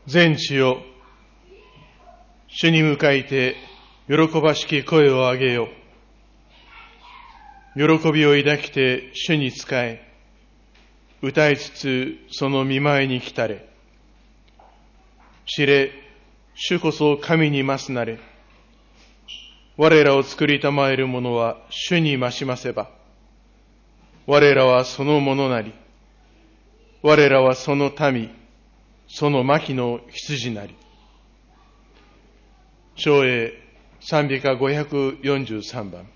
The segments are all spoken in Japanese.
全地よ、主に向かいて喜ばしき声を上げよ。喜びを抱きて主に仕え、歌いつつその御前に来たれ。知れ、主こそ神にますなれ。我らを作りたまえる者は主に増しませば。我らはそのものなり。我らはその民、その牧の羊なり。唱詠賛美歌543番。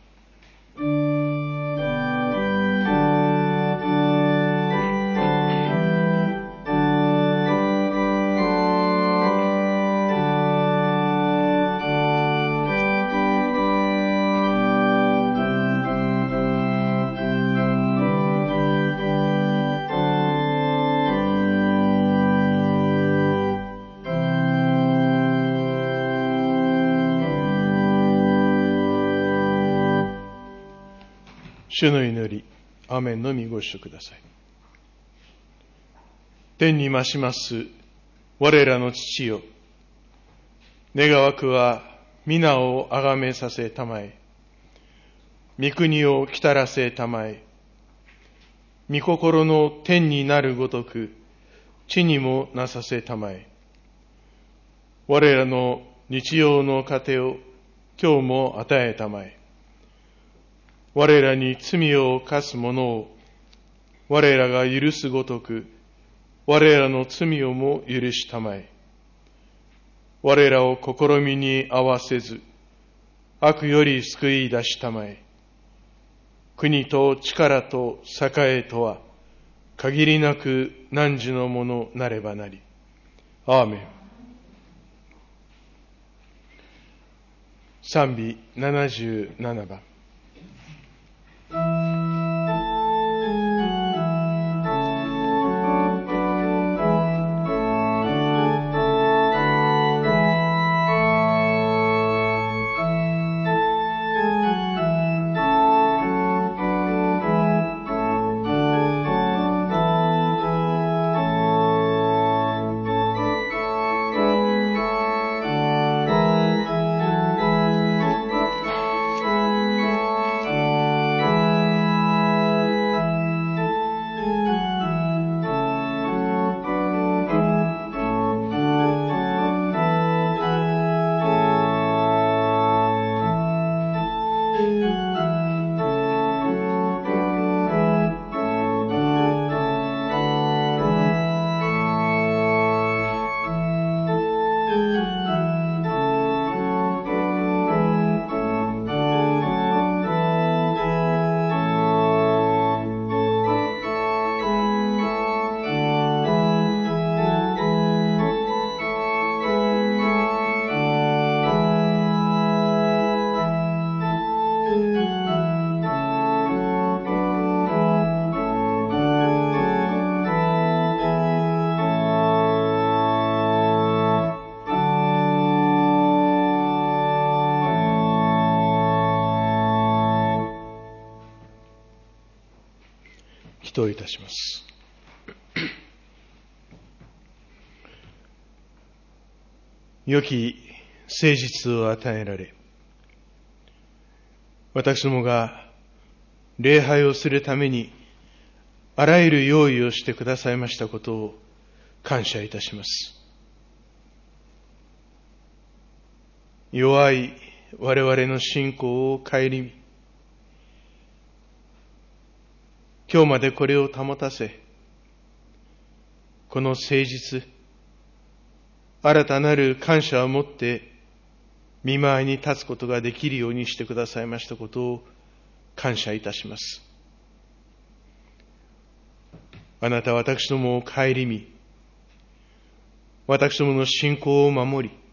主の祈り、アメンのみご一緒ください。天に増します我らの父よ、願わくは皆をあがめさせたまえ、御国を来たらせたまえ、御心の天になるごとく地にもなさせたまえ。我らの日用の糧を今日も与えたまえ。我らに罪を犯す者を我らが許すごとく、我らの罪をも許したまえ。我らを試みに合わせず、悪より救い出したまえ。国と力と栄えとは、限りなく汝のものなればなり。アーメン。賛美77番。祈祷いたします。良き誠実を与えられ、私どもが礼拝をするためにあらゆる用意をしてくださいましたことを感謝いたします。弱い我々の信仰を顧み、今日までこれを保たせ、この誠実、新たなる感謝を持って御前に立つことができるようにしてくださいましたことを感謝いたします。あなたは私どもを顧み、私どもの信仰を守り、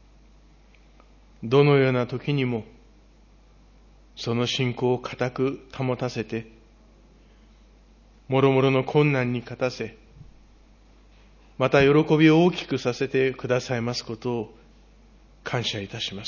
どのような時にもその信仰を固く保たせて、もろもろの困難に勝たせ、また喜びを大きくさせてくださいますことを感謝いたします。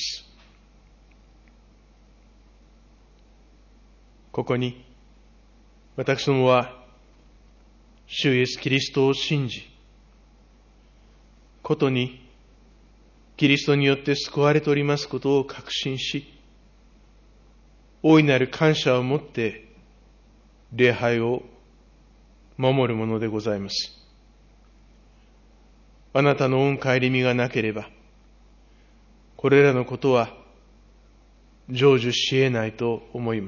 ここに私どもは主イエスキリストを信じ、 ことにキリストによって救われておりますことを確信し、大いなる感謝を持って礼拝を守るものでございます。あなたの御帰り身がなければ、これらのことは成就し得ないと思います。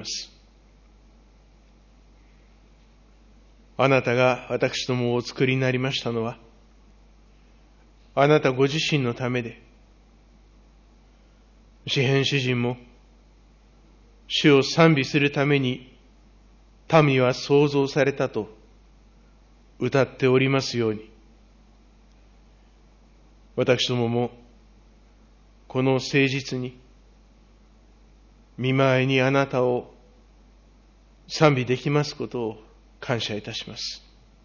あなたが私どもをお作りになりましたのは、あなたご自身のためで、詩編詩人も、主を賛美するために民は創造されたと歌っておりますように、私どももこの誠実に御前にあなたを賛美できますことを感謝いたします。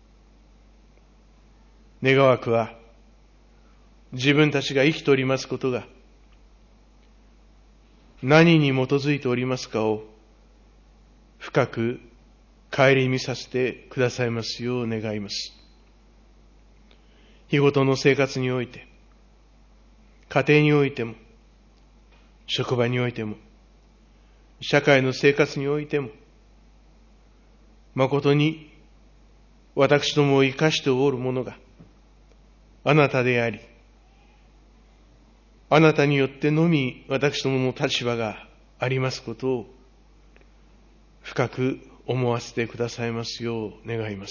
願わくは自分たちが生きておりますことが何に基づいておりますかを深く顧みさせてくださいますよう願います。日ごとの生活において、家庭においても、職場においても、社会の生活においても、誠に私どもを生かしておるものがあなたであり、あなたによってのみ私どもの立場がありますことを深く思わせてくださいますよう願います。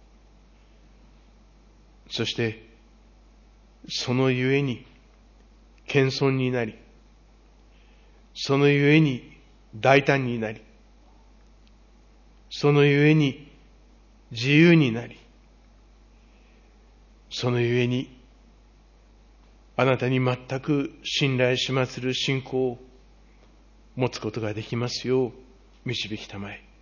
そしてそのゆえに謙遜になり、そのゆえに大胆になり、そのゆえに自由になり、そのゆえにあなたに全く信頼しまする信仰を持つことができますよう導きたまえ。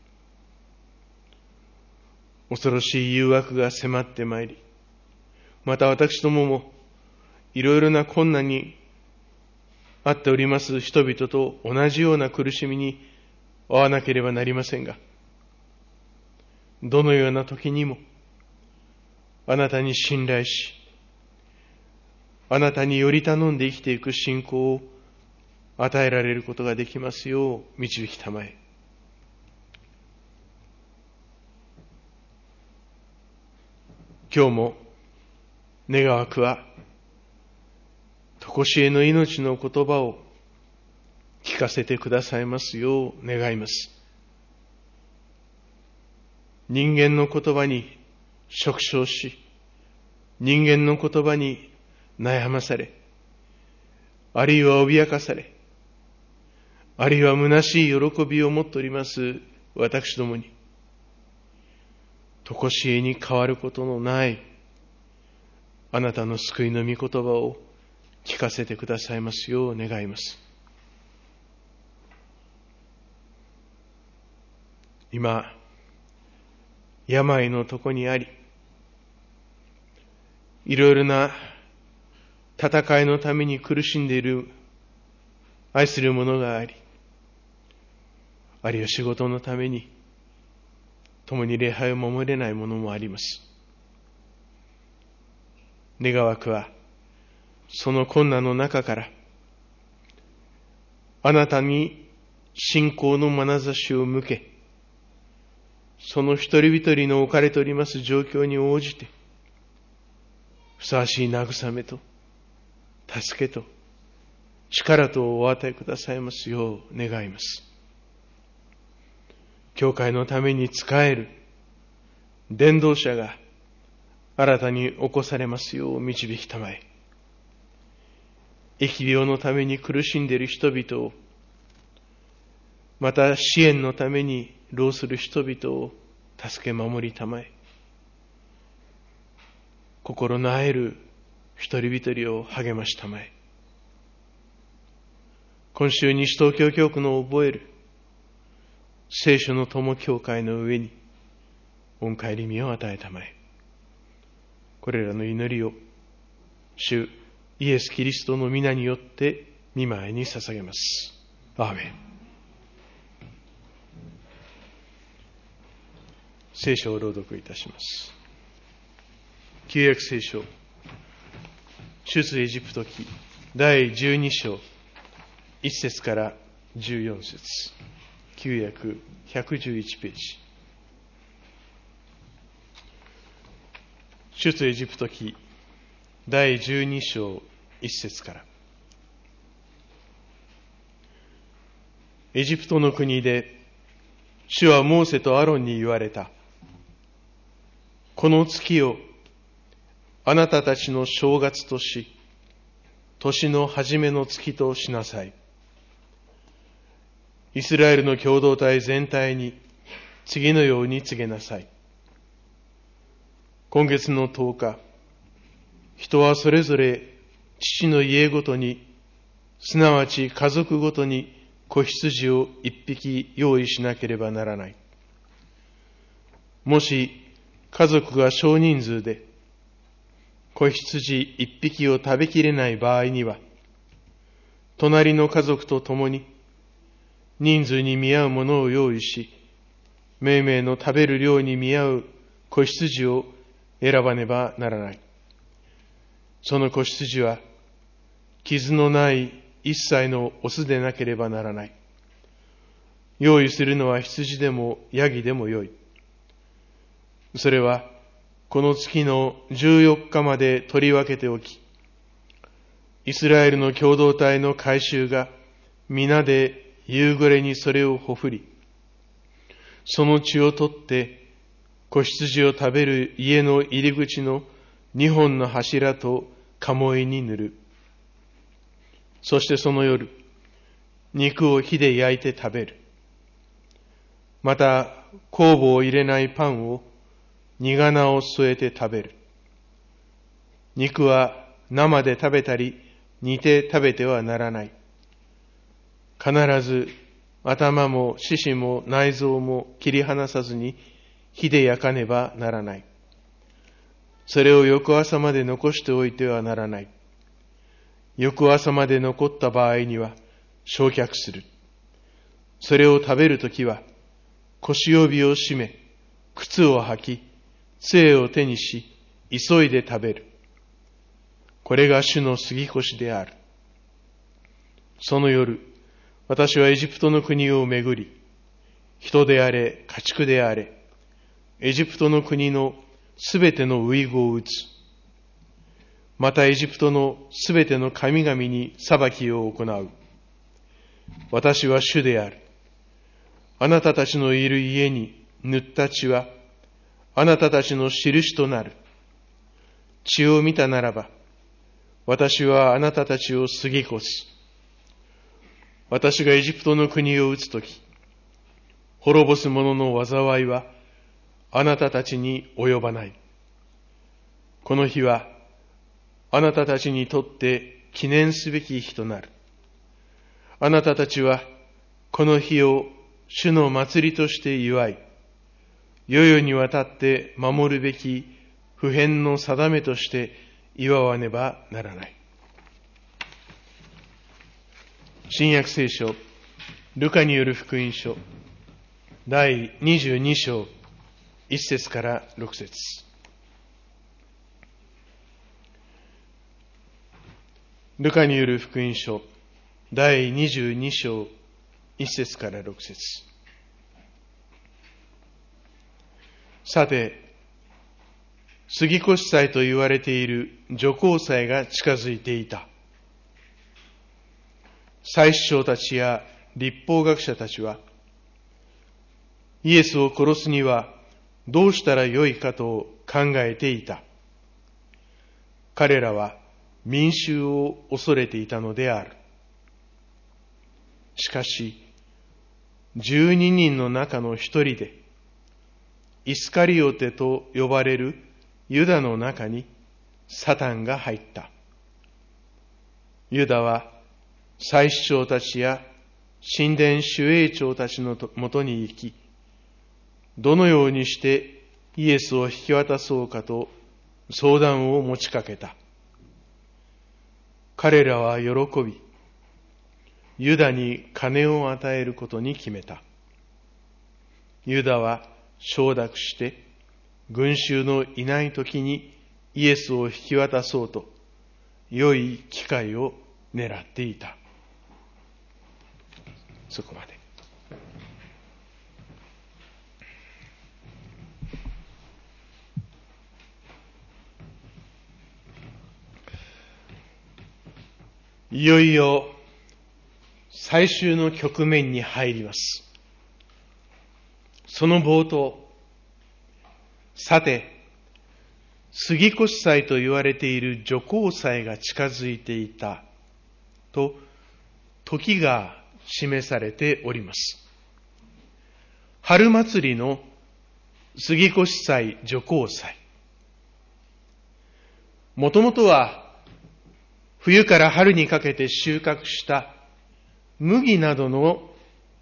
恐ろしい誘惑が迫ってまいり、また私どももいろいろな困難にあっております人々と同じような苦しみに遭わなければなりませんが、どのような時にもあなたに信頼し、あなたにより頼んで生きていく信仰を与えられることができますよう導きたまえ。今日も願わくは常しえの命の言葉を聞かせてくださいますよう願います。人間の言葉に触傷し、人間の言葉に悩まされ、あるいは脅かされ、あるいは虚しい喜びを持っております私どもに、常しえに変わることのないあなたの救いの御言葉を聞かせてくださいますよう願います。今、病の床にあり、いろいろな戦いのために苦しんでいる愛する者があり、あるいは仕事のために共に礼拝を守れない者もあります。願わくはその困難の中からあなたに信仰の眼差しを向け、その一人一人の置かれております状況に応じてふさわしい慰めと助けと力とお与えくださいますよう願います。教会のために仕える伝道者が新たに起こされますよう導きたまえ。疫病のために苦しんでいる人々を、また支援のために労する人々を助け守りたまえ。心のあえる一人一人を励ましたまえ。今週西東京教区の覚える聖書の友教会の上に御帰り身を与えたまえ。これらの祈りを主イエス・キリストの皆によって御前に捧げます。アーメン。聖書を朗読いたします。旧約聖書出エジプト記第12章1節から14節、旧約111ページ。出エジプト記第12章1節から。エジプトの国で主はモーセとアロンに言われた。この月をあなたたちの正月とし、年の初めの月としなさい。イスラエルの共同体全体に次のように告げなさい。今月の10日、人はそれぞれ父の家ごとに、すなわち家族ごとに子羊を一匹用意しなければならない。もし家族が少人数で子羊一匹を食べきれない場合には、隣の家族と共に人数に見合うものを用意し、めいめいの食べる量に見合う子羊を選ばねばならない。その子羊は傷のない一切のオスでなければならない。用意するのは羊でもヤギでもよい。それはこの月の14日まで取り分けておき、イスラエルの共同体の改宗が皆で夕暮れにそれをほふり、その血を取って子羊を食べる家の入り口の2本の柱と鴨居に塗る。そしてその夜、肉を火で焼いて食べる。また酵母を入れないパンを煮仮を添えて食べる。肉は生で食べたり煮て食べてはならない。必ず頭も四肢も内臓も切り離さずに火で焼かねばならない。それを翌朝まで残しておいてはならない。翌朝まで残った場合には焼却する。それを食べるときは腰帯を締め、靴を履き、杖を手にし、急いで食べる。これが主の杉越である。その夜、私はエジプトの国を巡り、人であれ、家畜であれ、エジプトの国のすべての遺語を打つ。またエジプトのすべての神々に裁きを行う。私は主である。あなたたちのいる家に塗った血は、あなたたちの印となる。血を見たならば、私はあなたたちを過ぎ越す。私がエジプトの国を打つとき、滅ぼす者の災いは、あなたたちに及ばない。この日は、あなたたちにとって記念すべき日となる。あなたたちは、この日を主の祭りとして祝い、世々にわたって守るべき不変の定めとして祝わねばならない。新約聖書、ルカによる福音書、第22章、1節から6節。ルカによる福音書、第22章、1節から6節。さて、杉越祭と言われている除酵祭が近づいていた。祭司長たちや律法学者たちは、イエスを殺すにはどうしたらよいかと考えていた。彼らは民衆を恐れていたのである。しかし、12人の中の一人で、イスカリオテと呼ばれるユダの中にサタンが入った。ユダは祭司長たちや神殿守衛長たちのもとに行き、どのようにしてイエスを引き渡そうかと相談を持ちかけた。彼らは喜び、ユダに金を与えることに決めた。ユダは承諾して、群衆のいない時にイエスを引き渡そうと、 良い機会を狙っていた。そこまで。いよいよ最終の局面に入ります。その冒頭、さて、杉越祭と言われている除光祭が近づいていたと時が示されております。春祭りの杉越祭除光祭。もともとは冬から春にかけて収穫した麦などの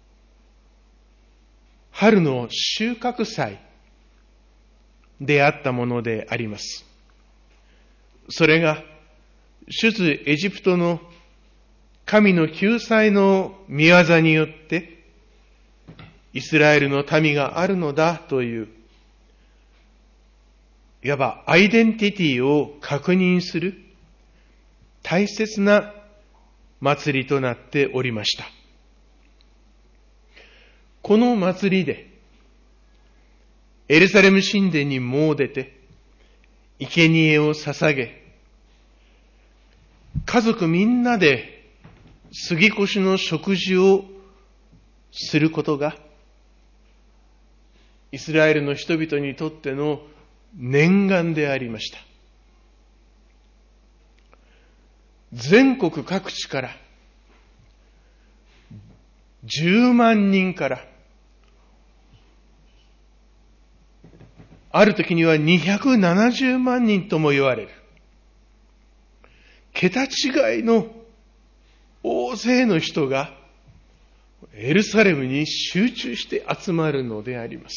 春の収穫祭であったものであります。それが出エジプトの神の救済の御業によってイスラエルの民があるのだという、いわばアイデンティティを確認する大切な祭りとなっておりました。この祭りでエルサレム神殿に詣でて生贄を捧げ、家族みんなで杉越の食事をすることがイスラエルの人々にとっての念願でありました。全国各地から10万人からある時には270万人とも言われる桁違いの大勢の人がエルサレムに集中して集まるのであります。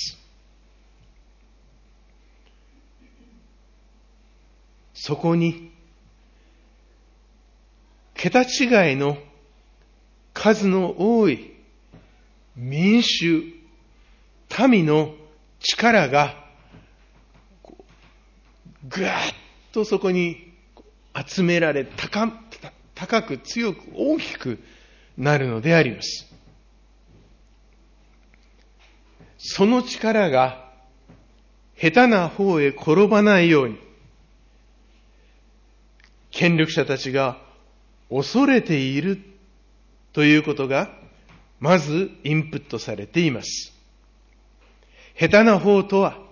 そこに桁違いの数の多い民衆、民の力がぐわっとそこに集められ、高く強く大きくなるのであります。その力が下手な方へ転ばないように、権力者たちが恐れているということがまずインプットされています。下手な方とは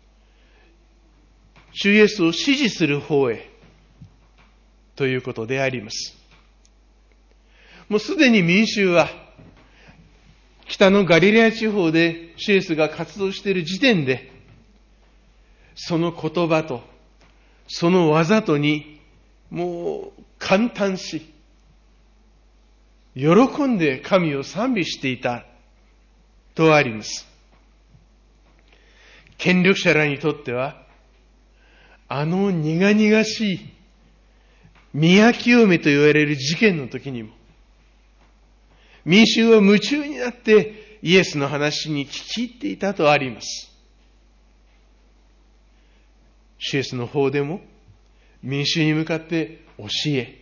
主イエスを支持する方へということであります。もうすでに民衆は北のガリレア地方で主イエスが活動している時点で、その言葉とその技とにもう感嘆し、喜んで神を賛美していたとあります。権力者らにとっては、あの苦々しい宮清めと言われる事件の時にも、民衆は夢中になってイエスの話に聞き入っていたとあります。主イエスの方でも民衆に向かって教え、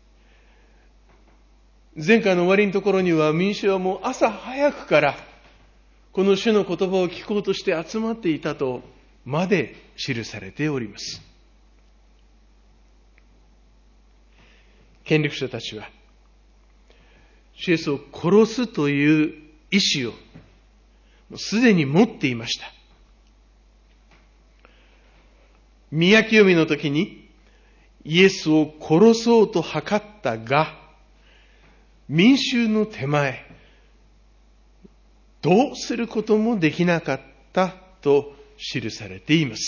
前回の終わりのところには民衆はもう朝早くからこの主の言葉を聞こうとして集まっていたとまで記されております。権力者たちは主イエスを殺すという意志をすでに持っていました。宮清めの時にイエスを殺そうと図ったが、民衆の手前、どうすることもできなかったと記されています。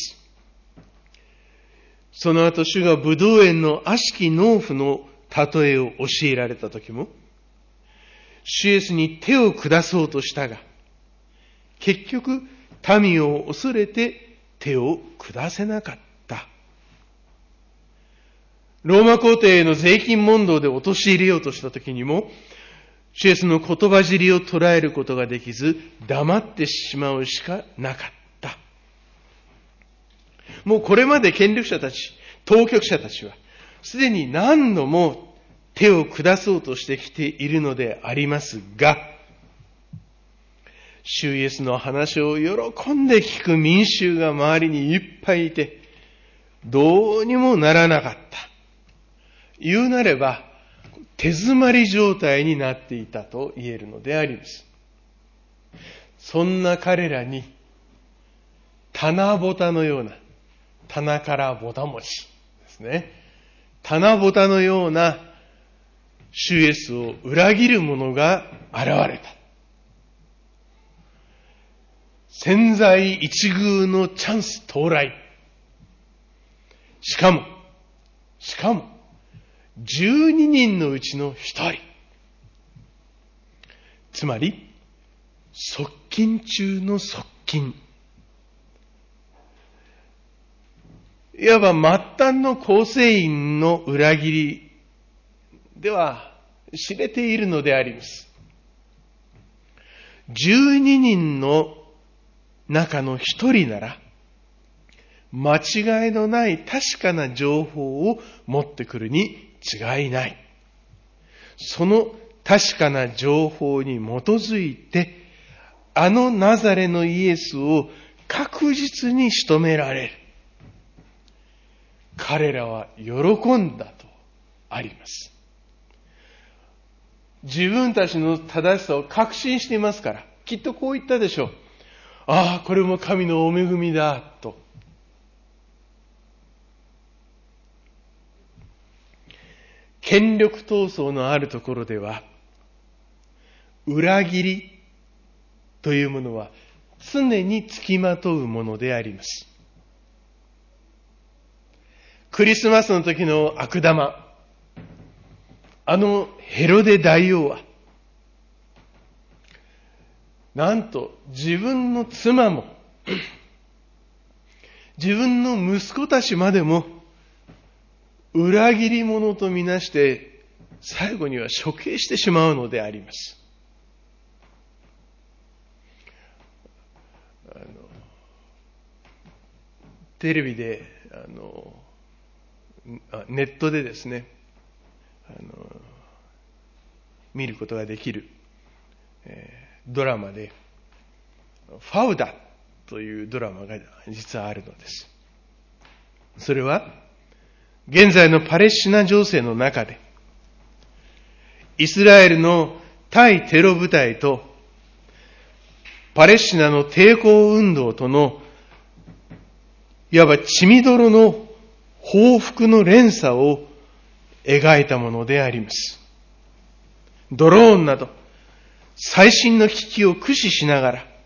その後、主がブドウ園の悪しき農夫の例えを教えられた時も、主イエスに手を下そうとしたが、結局民を恐れて手を下せなかった。ローマ皇帝への税金問答で陥れようとした時にも、主イエスの言葉尻を捉えることができず、黙ってしまうしかなかった。もうこれまで権力者たち、当局者たちは、 すでに何度も手を下そうとしてきているのでありますが、主イエスの話を喜んで聞く民衆が周りにいっぱいいて、どうにもならなかった。言うなれば、手詰まり状態になっていたと言えるのであります。そんな彼らに、棚ぼたのような、棚からぼた餅ですね。棚ぼたのような主イエスを裏切る者が現れた。千載一遇のチャンス到来。しかも、12人のうちの1人。つまり、側近中の側近。いわば末端の構成員の裏切りでは知れているのであります。12人の中の1人なら、間違いのない確かな情報を持ってくるに違いない。その確かな情報に基づいて、あのナザレのイエスを確実に仕留められる。彼らは喜んだとあります。自分たちの正しさを確信していますから、きっとこう言ったでしょう。ああ、これも神のお恵みだ、と。権力闘争のあるところでは、裏切りというものは常につきまとうものであります。クリスマスの時の悪玉、ヘロデ大王は、なんと自分の妻も、自分の息子たちまでも、裏切り者とみなして、最後には処刑してしまうのであります。テレビで、ネットでですね、見ることができる、ドラマで、ファウダというドラマが実はあるのです。それは、現在のパレスチナ情勢の中で、イスラエルの対テロ部隊と、パレスチナの抵抗運動との、いわば血みどろの報復の連鎖を描いたものであります。ドローンなど、最新の機器を駆使しながら、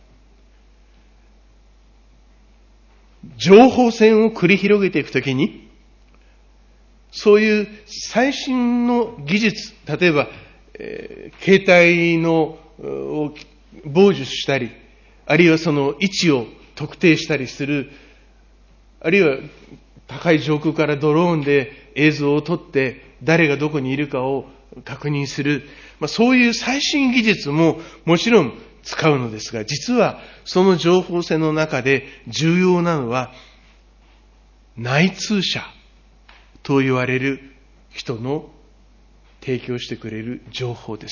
情報戦を繰り広げていくときに、そういう最新の技術、例えば、携帯のを傍受したり、あるいはその位置を特定したりする、あるいは高い上空からドローンで映像を撮って誰がどこにいるかを確認する、そういう最新技術ももちろん使うのですが、実はその情報戦の中で重要なのは内通者と言われる人の提供してくれる情報です。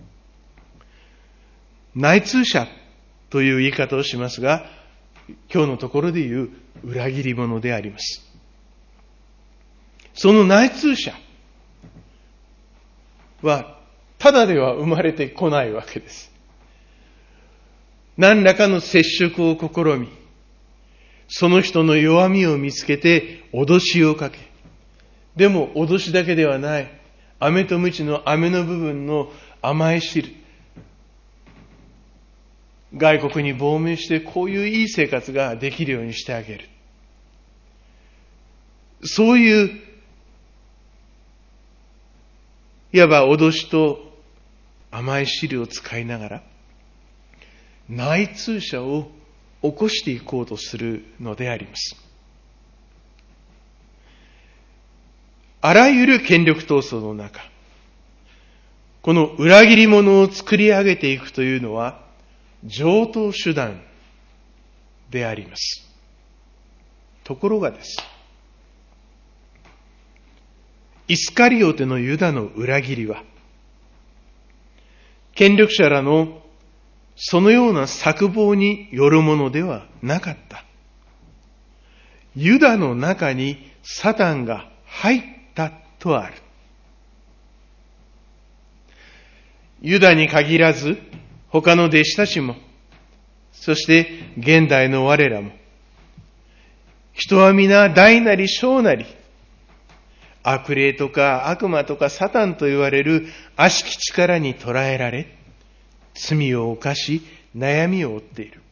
内通者という言い方をしますが、今日のところで言う裏切り者であります。その内通者はただでは生まれてこないわけです。何らかの接触を試み、その人の弱みを見つけて脅しをかけ、でも脅しだけではない、飴と鞭の飴の部分の甘い汁、外国に亡命してこういういい生活ができるようにしてあげる。そういういわば脅しと甘い汁を使いながら内通者を起こしていこうとするのであります。あらゆる権力闘争の中、この裏切り者を作り上げていくというのは常套手段であります。ところがです。 イスカリオテのユダの裏切りは、権力者らのそのような策謀によるものではなかった。ユダの中にサタンが入ったとある。ユダに限らず、他の弟子たちも、そして現代の我らも、人は皆大なり小なり、悪霊とか悪魔とかサタンと言われる悪しき力に捕らえられ、罪を犯し悩みを負っている。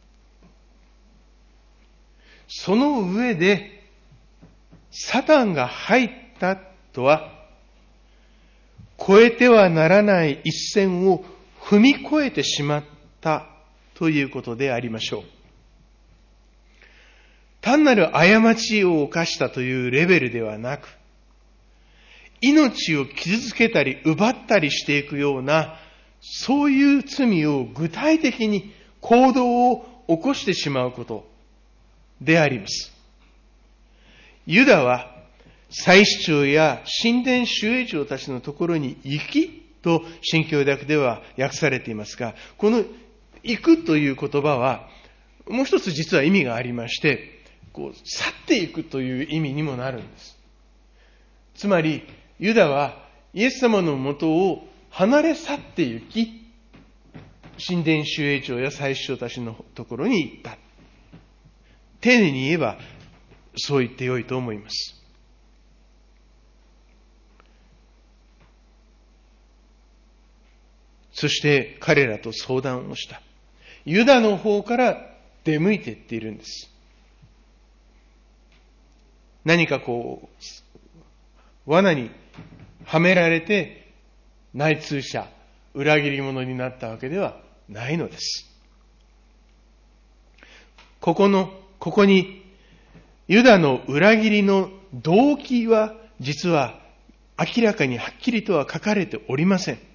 その上で、サタンが入ったとは、越えてはならない一線を踏み越えてしまったということでありましょう。単なる過ちを犯したというレベルではなく、命を傷つけたり奪ったりしていくような、そういう罪を具体的に行動を起こしてしまうことであります。ユダは祭司長や神殿守衛長たちのところに行きと新教訳では訳されていますが、この行くという言葉はもう一つ実は意味がありまして、去っていくという意味にもなるんです。つまりユダはイエス様のもとを離れ去って行き、神殿守衛長や祭司長たちのところに行った。丁寧に言えばそう言ってよいと思います。そして彼らと相談をした。ユダの方から出向いていっているんです。何か罠にはめられて内通者、裏切り者になったわけではないのです。ここにユダの裏切りの動機は実は明らかにはっきりとは書かれておりません。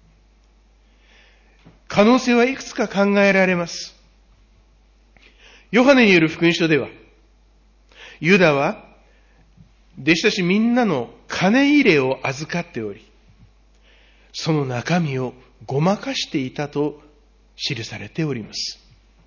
可能性はいくつか考えられます。ヨハネによる福音書では、ユダは弟子たちみんなの金入れを預かっており、その中身をごまかしていたと記されております。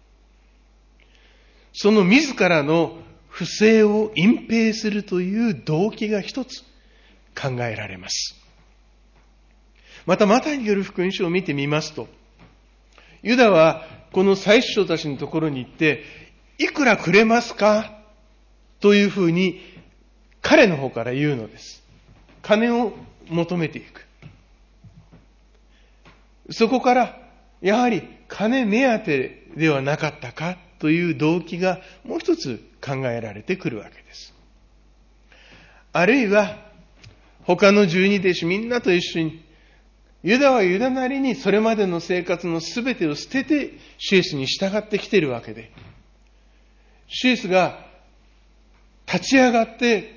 その自らの不正を隠蔽するという動機が一つ考えられます。またマタイによる福音書を見てみますと、ユダはこの祭司長たちのところに行って、いくらくれますかというふうに彼の方から言うのです。金を求めていく。そこからやはり金目当てではなかったかという動機がもう一つ考えられてくるわけです。あるいは他の12弟子みんなと一緒に、ユダはユダなりにそれまでの生活のすべてを捨ててシエスに従ってきているわけで、シエスが立ち上がって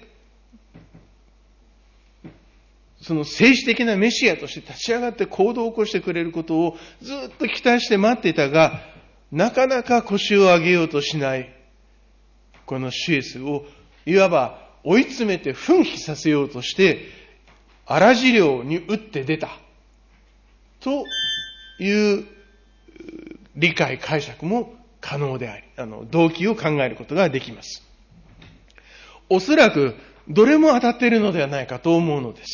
その政治的なメシアとして立ち上がって行動を起こしてくれることをずっと期待して待っていたが、なかなか腰を上げようとしないこのシエスをいわば追い詰めて奮起させようとして荒治療に打って出たという理解解釈も可能であり、動機を考えることができます。おそらくどれも当たっているのではないかと思うのです。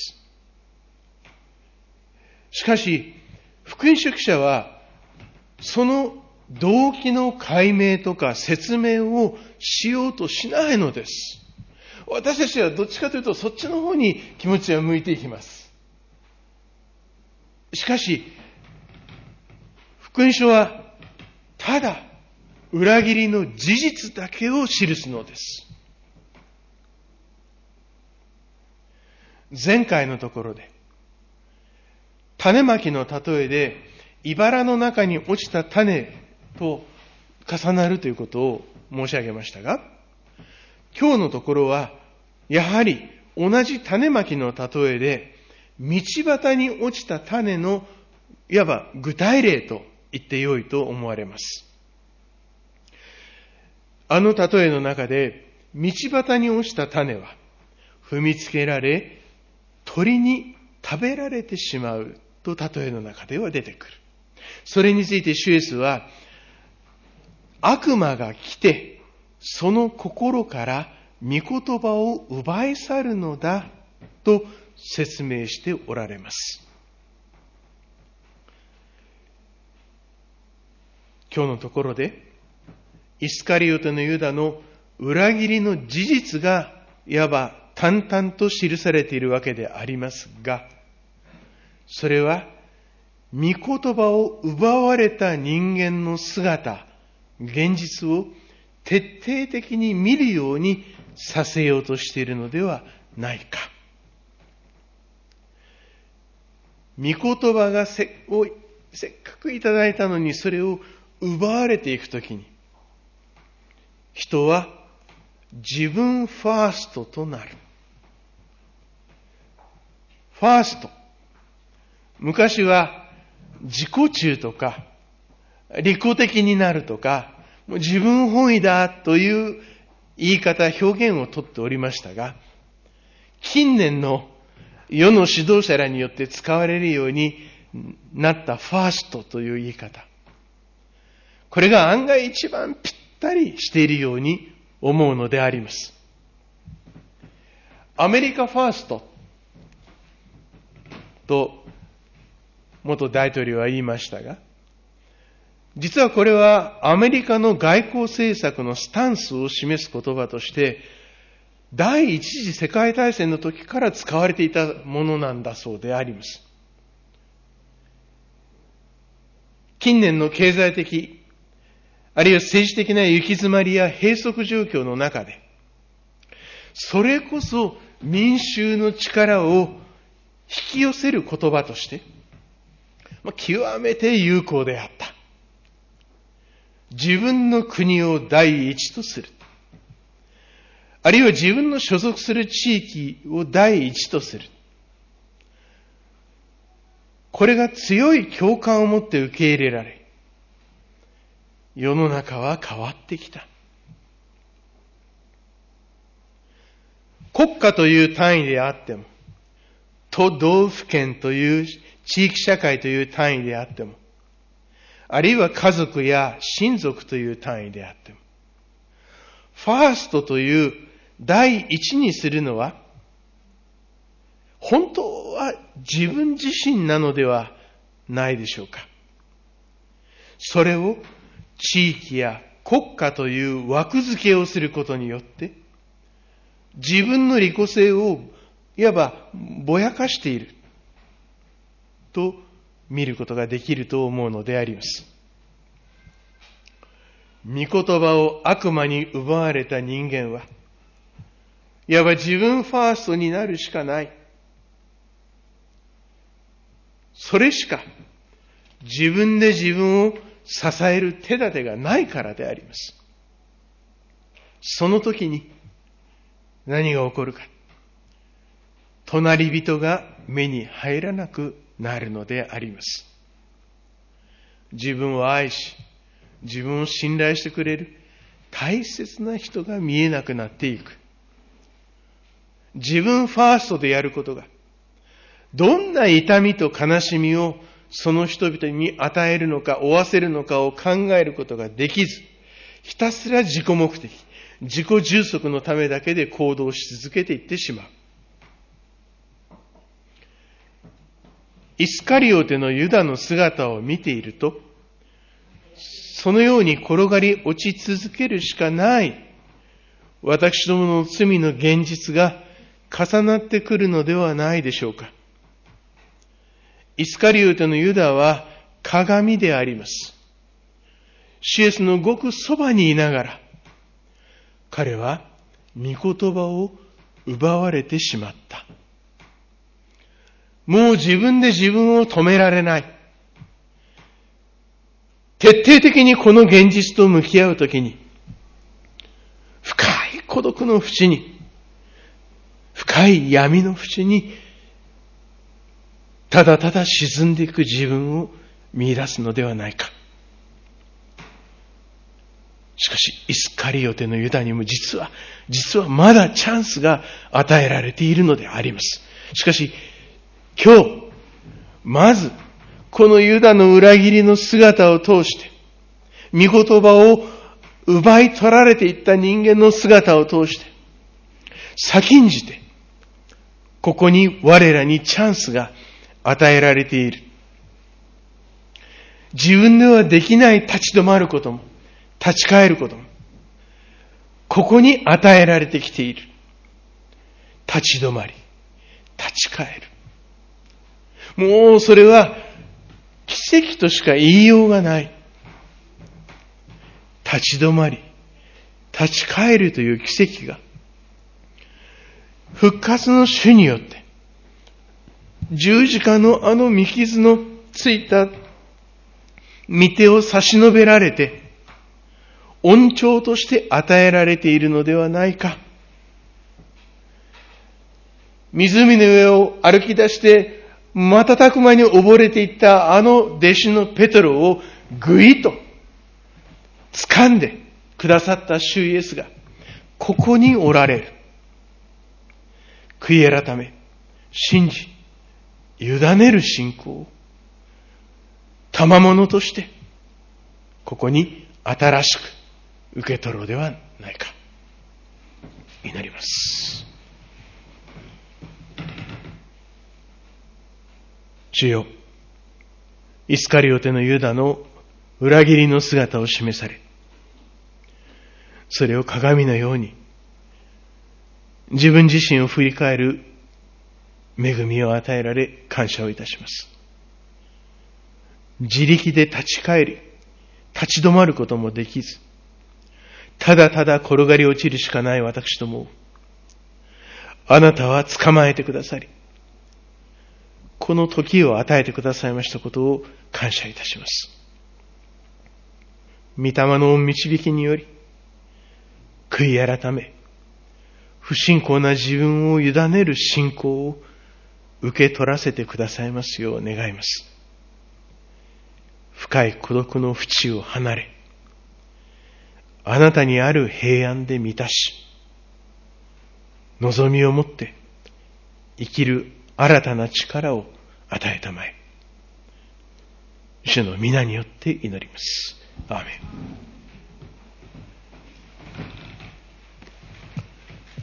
しかし福音書記者はその動機の解明とか説明をしようとしないのです。私たちはどっちかというとそっちの方に気持ちは向いていきます。しかし福音書はただ裏切りの事実だけを記すのです。前回のところで種まきの例えで茨の中に落ちた種と重なるということを申し上げましたが、今日のところはやはり同じ種まきの例えで道端に落ちた種のいわば具体例と言ってよいと思われます。あの例えの中で道端に落ちた種は踏みつけられ鳥に食べられてしまうと例えの中では出てくる。それについて主イエスは、悪魔が来てその心から御言葉を奪い去るのだと説明しておられます。今日のところでイスカリオテのユダの裏切りの事実がいわば淡々と記されているわけでありますが、それは御言葉を奪われた人間の姿、現実を徹底的に見るようにさせようとしているのではないか。御言葉がせっかくいただいたのにそれを奪われていくときに、人は自分ファーストとなる。ファースト。昔は自己中とか、利己的になるとか、自分本位だという言い方、表現をとっておりましたが、近年の世の指導者らによって使われるようになったファーストという言い方。これが案外一番ぴったりしているように思うのであります。アメリカファーストと元大統領は言いましたが、実はこれはアメリカの外交政策のスタンスを示す言葉として、第一次世界大戦の時から使われていたものなんだそうであります。近年の経済的、あるいは政治的な行き詰まりや閉塞状況の中で、それこそ民衆の力を引き寄せる言葉として、極めて有効であった。自分の国を第一とする。あるいは自分の所属する地域を第一とする。これが強い共感を持って受け入れられ、世の中は変わってきた。国家という単位であっても、都道府県という地域社会という単位であっても、あるいは家族や親族という単位であっても、ファーストという第一にするのは、本当は自分自身なのではないでしょうか。それを地域や国家という枠付けをすることによって、自分の利己性をいわばぼやかしていると見ることができると思うのであります。御言葉を悪魔に奪われた人間は、いわば自分ファーストになるしかない。それしか自分で自分を支える手立てがないからであります。その時に何が起こるか。隣人が目に入らなくなるのであります。自分を愛し、自分を信頼してくれる大切な人が見えなくなっていく。自分ファーストでやることが、どんな痛みと悲しみをその人々に与えるのか、負わせるのかを考えることができず、ひたすら自己目的、自己充足のためだけで行動し続けていってしまう。イスカリオテのユダの姿を見ていると、そのように転がり落ち続けるしかない、私どもの罪の現実が重なってくるのではないでしょうか。イスカリオテのユダは鏡であります。主イエスのごくそばにいながら、彼は御言葉を奪われてしまった。もう自分で自分を止められない。徹底的にこの現実と向き合うときに、深い孤独の淵に、深い闇の淵に、ただただ沈んでいく自分を見出すのではないか。しかし、イスカリオテのユダにも実はまだチャンスが与えられているのであります。 しかし、今日、まず、このユダの裏切りの姿を通して、御言葉を奪い取られていった人間の姿を通して、先んじて、ここに我らにチャンスが与えられている。自分ではできない立ち止まることも、立ち返ることも、ここに与えられてきている。立ち止まり、立ち返る。もうそれは奇跡としか言いようがない。立ち止まり、立ち返るという奇跡が、復活の主によって、十字架のあの御傷のついた御手を差し伸べられて、恩寵として与えられているのではないか。湖の上を歩き出して、瞬く間に溺れていったあの弟子のペトロをぐいと掴んでくださった主イエスが、ここにおられる。悔い改め、信じ、委ねる信仰を、賜物として、ここに新しく受け取ろうではないか。祈ります。主よ、イスカリオテのユダの裏切りの姿を示され、それを鏡のように、自分自身を振り返る恵みを与えられ感謝をいたします。自力で立ち返り、立ち止まることもできず、ただただ転がり落ちるしかない私どもを、あなたは捕まえてくださり、この時を与えてくださいましたことを感謝いたします。御霊の導きにより、悔い改め、不信仰な自分を委ねる信仰を受け取らせてくださいますよう願います。深い孤独の淵を離れ、あなたにある平安で満たし、望みを持って生きる新たな力を与えたまえ。主の皆によって祈ります。アーメン。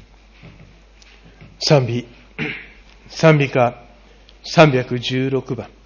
賛美歌316番。